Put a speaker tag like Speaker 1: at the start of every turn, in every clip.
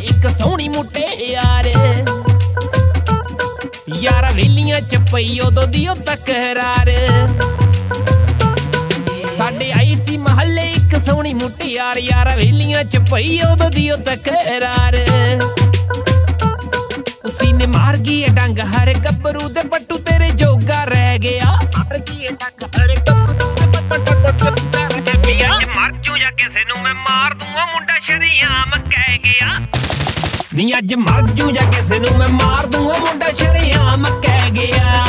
Speaker 1: ਇੱਕ ਸੋਹਣੀ ਮੁਟਿਆਰ ਯਾਰਾ ਵੇਲੀਆਂ ਚ ਪਈ ਉਦੋਂ ਦੀ ਉਹ ਤਕਰਾਰ ਸਾਡੇ ਆਈ ਸੀ ਮਹੱਲੇ ਇੱਕ ਸੋਹਣੀ ਮੁਟਿਆਰ ਯਾਰਾ ਵੇਲੀਆਂ ਚ ਪਈ ਉਦੋਂ ਦੀ ਉਹ ਤਕਰਾਰ ਉਸੀ ਨੇ ਮਾਰ ਗਈ ਡੰਗ ਹਰ ਗੱਭਰੂ ਦੇ ਪੱਟੂ ਤੇਰੇ ਜੋਗਾ ਰਹਿ ਗਿਆ ਮਾਰ ਗਈ ਡੰਗ ਹਰ ਗੱਭਰੂ ਦੇ ਪੱਟੂ ਮਰ ਜੂ ਜਾਂ ਕਿਸੇ ਨੂੰ ਮੈਂ ਮਾਰ ਦੂੰ ਉਹ ਮੁੰਡਾ ਸ਼ਰੀਆਮ ਕਹਿ ਗਿਆ ਨੀ ਅੱਜ ਮਰ ਜੂ ਜਾਂ ਕਿਸੇ ਨੂੰ ਮੈਂ ਮਾਰ ਦੂੰ ਉਹ ਮੁੰਡਾ ਸ਼ਰੀਆਮ ਕਹਿ ਗਿਆ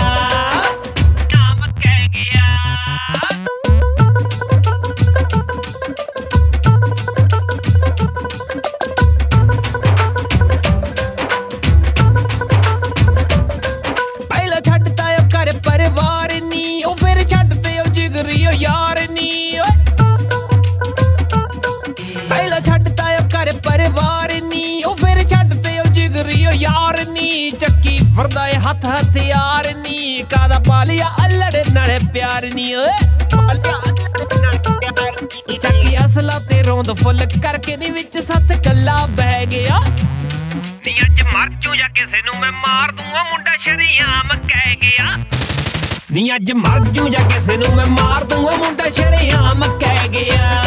Speaker 1: ਪਹਿਲਾਂ ਛੱਡਤਾ ਉਹ ਘਰ ਪਰਿਵਾਰ ਨੀ ਉਹ ਫਿਰ ਛੱਡਤੇ ਉਹ ਜਿਗਰੀ ਉਹ ਯਾਰ ਨੀ ਪਹਿਲਾਂ ਛੱਡਤਾ ਉਹ ਘਰ ਪਰਿਵਾਰ ਨੀ ਉਹ ਫਿਰ ਛੱਡਤੇ ਉਹ ਜਿਗਰੀ ਉਹ ਯਾਰ ਨੀ ਚੱਕੀ ਫਿਰਦਾ ਏ ਹੱਥ ਹਥਿਆਰ ਨੀ ਕਾਦਾ ਪਾਲਿਆ ਅਲੜ ਨਾਲ ਪਿਆਰ ਨੀ ਓਏ ਚੱਕੀ ਅਸਲਾ ਤੇ ਰੋਂਦ ਫੁੱਲ ਕਰਕੇ ਨੀ ਵਿੱਚ ਸੱਤ ਕੱਲਾ ਬਹਿ ਗਿਆ ਨੀ ਅੱਜ ਮਰ ਜੂ ਜਾਂ ਕਿਸੇ ਨੂੰ ਮੈਂ ਮਾਰ ਦੂੰ ਉਹ ਮੁੰਡਾ ਸ਼ਰੀਆਮ ਕਹਿ ਗਿਆ ਨੀ ਅੱਜ ਮਰ ਜੂ ਜਾਂ ਕਿਸੇ ਨੂੰ ਮੈਂ ਮਾਰ ਦੂੰ ਉਹ ਮੁੰਡਾ ਸ਼ਰੀਆਮ ਕਹਿ ਗਿਆ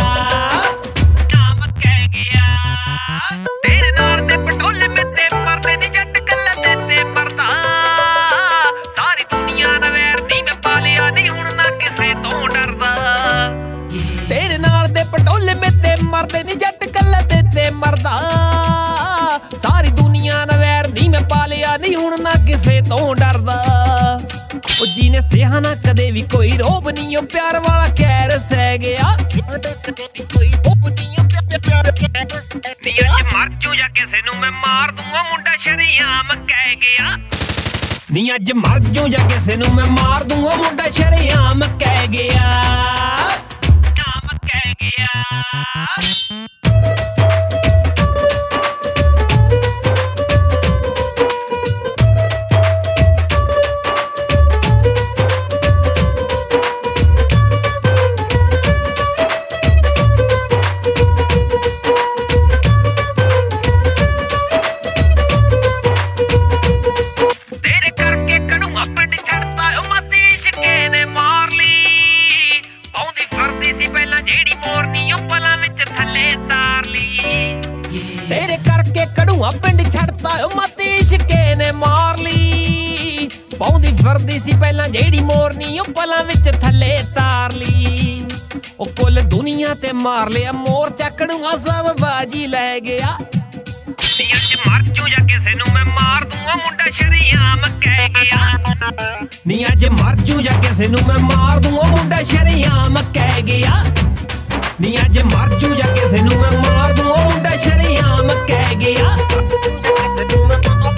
Speaker 1: ਤੇਰੇ ਨਾਲ ਦੇ ਪਟੋਲੇ ਮੇਤੇ ਮਰਦੇ ਨੀ ਜੱਟ ਕੱਲਾ ਤੇ ਮਰਦਾ ਸਾਰੀ ਦੁਨੀਆ ਦਾ ਵੈਰ ਨੀ ਮੈਂ ਪਾਲਿਆ ਨੀ ਹੁਣ ਨਾ ਕਿਸੇ ਤੋਂ ਡਰਦਾ ਤੇਰੇ ਨਾਲ ਦੇ ਪਟੋਲੇ ਮੇਤੇ ਮਰਦੇ ਨੀ ਜੱਟ ਕੱਲਾ ਤੇ ਮਰਦਾ ਸਾਰੀ ਦੁਨੀਆ ਦਾ ਵੈਰ ਨੀ ਮੈਂ ਪਾਲਿਆ ਨੀ ਹੁਣ ਨਾ ਕਿਸੇ ਤੋਂ ਡਰਦਾ ਉਹ ਜੀ ਨੇ ਸਿਆ ਨਾ ਕਦੇ ਵੀ ਕੋਈ ਰੋਬ ਨੀ ਉਹ ਪਿਆਰ ਵਾਲਾ ਕਹਿਰ ਸਹਿ ਗਿਆ ਕੋਈ ਰੋਬ ਨੀ ਨੀ ਅੱਜ ਮਰ ਜੂ ਜਾਂ ਕਿਸੇ ਨੂੰ ਮੈਂ ਮਾਰ ਦੂੰ ਉਹ ਮੁੰਡਾ ਸ਼ਰੀਆਮ ਕਹਿ ਗਿਆ ਨੀ ਅੱਜ ਮਰ ਜੂ ਜਾਂ ਕਿਸੇ ਨੂੰ ਮੈਂ ਮਾਰ ਦੂੰ ਉਹ ਮੁੰਡਾ ਸ਼ਰੀਆਮ ਕਹਿ ਗਿਆ ਤੇਰੇ ਕਰਕੇ ਕੜੂਆ ਪਿੰਡ ਛੱਡਤਾ ਉਹ ਮਤੀ ਇਸ਼ਕੇ ਨੇ ਮਾਰ ਲਈ ਪਾਉਂਦੀ ਫਿਰਦੀ ਸੀ ਪਹਿਲਾਂ ਜਿਹੜੀ ਮੋਰਨੀ ਉਹ ਪਲਾਂ ਵਿੱਚ ਥੱਲੇ ਤਾਰ ਲਈ ਉਹ ਕੁੱਲ ਦੁਨੀਆ ਤੇ ਮਾਰ ਲਿਆ ਮੋਰ ਚੱਕੜੂਆ ਸਭ ਬਾਜੀ ਲੈ ਗਿਆ ਨੀ ਅੱਜ ਮਰ ਜੂ ਜਾਂ ਕਿਸੇ ਨੂੰ ਮੈਂ ਮਾਰ ਦੂੰ ਉਹ ਮੁੰਡਾ ਸ਼ਰੀਆਮ ਕਹਿ ਗਿਆ ਨੀ ਅੱਜ ਮਰ ਜੂ ਜਾਂ ਕਿਸੇ ਨੂੰ ਮੈਂ ਮਾਰ ਦੂੰ ਉਹ ਮੁੰਡਾ ਸ਼ਰੀਆਮ ਕਹਿ ਗਿਆ ਨੀ ਅੱਜ ਮਰ ਜੂ ਜਾਂ ਕਿਸੇ ਨੂੰ ਮੈਂ ਮਾਰ ਦੂੰ ਉਹ ਮੁੰਡਾ ਸ਼ਰੀਆਮ ਕਹਿ ਗਿਆ